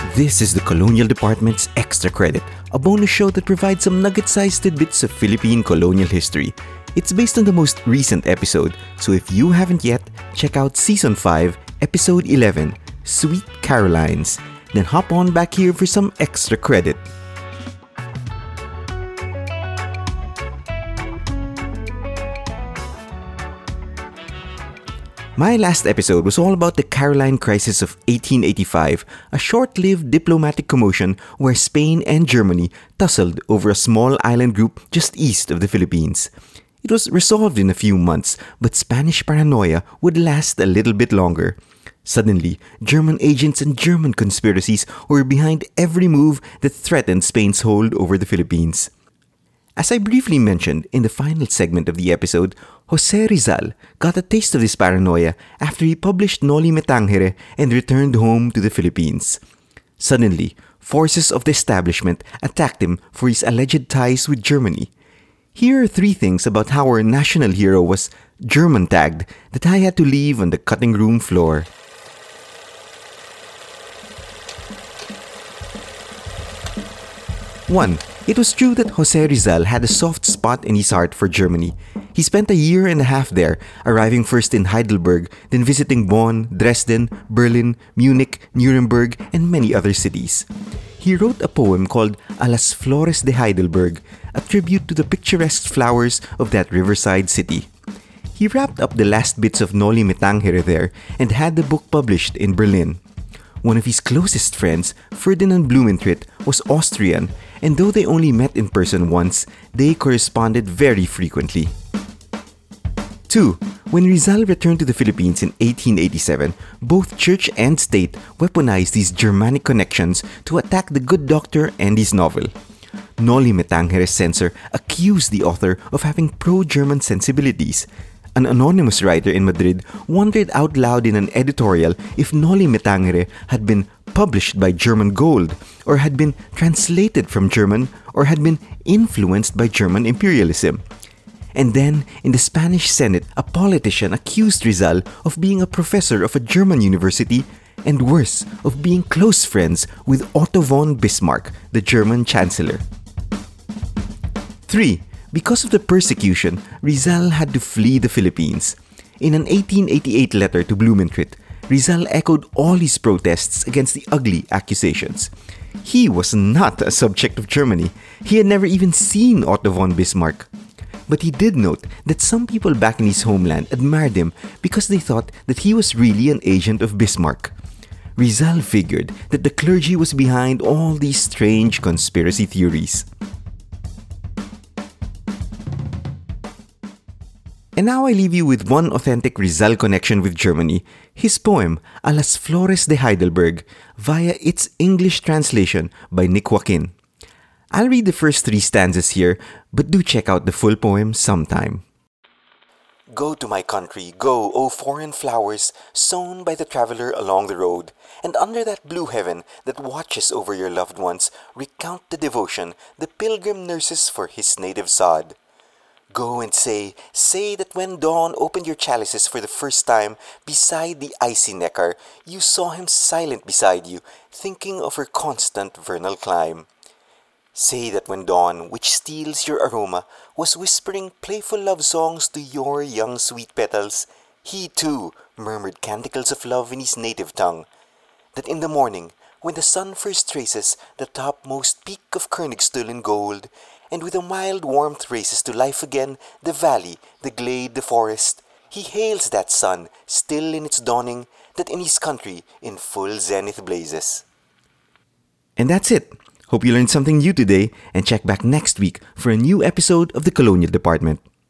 This is the Colonial Department's Extra Credit, a bonus show that provides some nugget-sized tidbits of Philippine colonial history. It's based on the most recent episode, so if you haven't yet, check out Season 5, Episode 11, Sweet Carolines. Then hop on back here for some extra credit. My last episode was all about the Caroline Crisis of 1885, a short-lived diplomatic commotion where Spain and Germany tussled over a small island group just east of the Philippines. It was resolved in a few months, but Spanish paranoia would last a little bit longer. Suddenly, German agents and German conspiracies were behind every move that threatened Spain's hold over the Philippines. As I briefly mentioned in the final segment of the episode, Jose Rizal got a taste of this paranoia after he published Noli Me Tangere and returned home to the Philippines. Suddenly, forces of the establishment attacked him for his alleged ties with Germany. Here are 3 things about how our national hero was German-tagged that I had to leave on the cutting room floor. 1. It was true that Jose Rizal had a soft spot in his heart for Germany. He spent a year and a half there, arriving first in Heidelberg, then visiting Bonn, Dresden, Berlin, Munich, Nuremberg, and many other cities. He wrote a poem called A las Flores de Heidelberg, a tribute to the picturesque flowers of that riverside city. He wrapped up the last bits of Noli Me Tangere there and had the book published in Berlin. One of his closest friends, Ferdinand Blumentritt, was Austrian, and though they only met in person once, they corresponded very frequently. 2. When Rizal returned to the Philippines in 1887, both church and state weaponized these Germanic connections to attack the good doctor and his novel. Noli Me Tangere's censor accused the author of having pro-German sensibilities. An anonymous writer in Madrid wondered out loud in an editorial if Noli Me Tangere had been published by German gold, or had been translated from German, or had been influenced by German imperialism. And then, in the Spanish Senate, a politician accused Rizal of being a professor of a German university, and worse, of being close friends with Otto von Bismarck, the German chancellor. 3. Because of the persecution, Rizal had to flee the Philippines. In an 1888 letter to Blumentritt, Rizal echoed all his protests against the ugly accusations. He was not a subject of Germany. He had never even seen Otto von Bismarck. But he did note that some people back in his homeland admired him because they thought that he was really an agent of Bismarck. Rizal figured that the clergy was behind all these strange conspiracy theories. And now I leave you with one authentic Rizal connection with Germany, his poem A las Flores de Heidelberg, via its English translation by Nick Joaquin. I'll read the first 3 stanzas here, but do check out the full poem sometime. Go to my country, go, O foreign flowers, sown by the traveler along the road, and under that blue heaven that watches over your loved ones, recount the devotion the pilgrim nurses for his native sod. Go and say that when dawn opened your chalices for the first time beside the icy Neckar, you saw him silent beside you, thinking of her constant vernal clime. Say that when dawn, which steals your aroma, was whispering playful love songs to your young sweet petals, he too murmured canticles of love in his native tongue. That in the morning, when the sun first traces the topmost peak of Königstuhl in gold, and with a mild warmth raises to life again the valley, the glade, the forest, he hails that sun, still in its dawning, that in his country in full zenith blazes. And that's it. Hope you learned something new today, and check back next week for a new episode of the Colonial Department.